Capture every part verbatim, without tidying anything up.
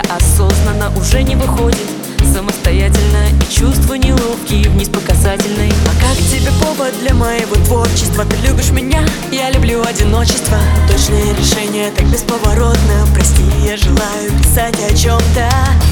осознанно уже не выходит самостоятельно, и чувства неловкие вниз по касательной. А как тебе повод для моего творчества? Ты любишь меня, я люблю одиночество. Точное решение так бесповоротно. Прости, я желаю писать о чем-то.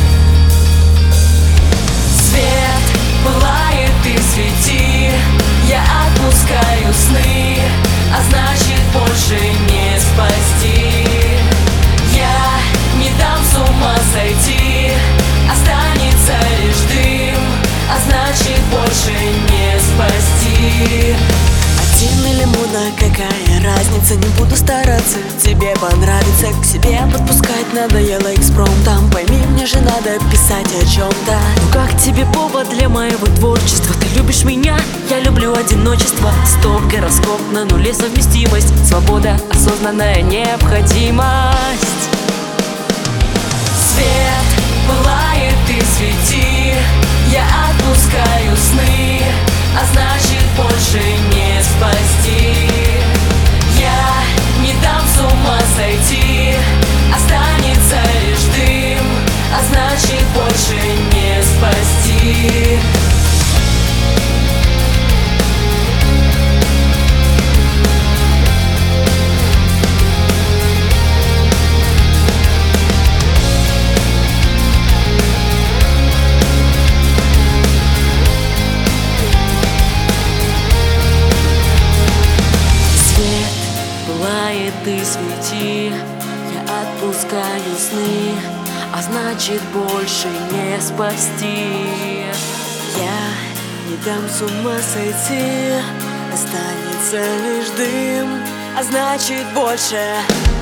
Свет пылает и свети, я отпускаю сны, а значит больше не спасти. Я не дам с ума сойти, останется лишь дым, а значит больше не спасти. Один или лимона, какая разница, не буду стараться, тебе понравится. К себе подпускать надоело экспромтом. Пойми, мне же надо писать о чем-то. Ну как тебе повод для моего творчества? Ты любишь меня, я люблю одиночество. Стоп, гороскоп на нуле, совместимость, свобода, осознанная необходимость. Свет пылает и свети, я отпускаю сны, а значит больше не спасти. Я не дам с ума сойти, останется лишь дым, а значит больше не спасти. Пылает и свети, я отпускаю сны, а значит больше не спасти. Я не дам с ума сойти, останется лишь дым, а значит больше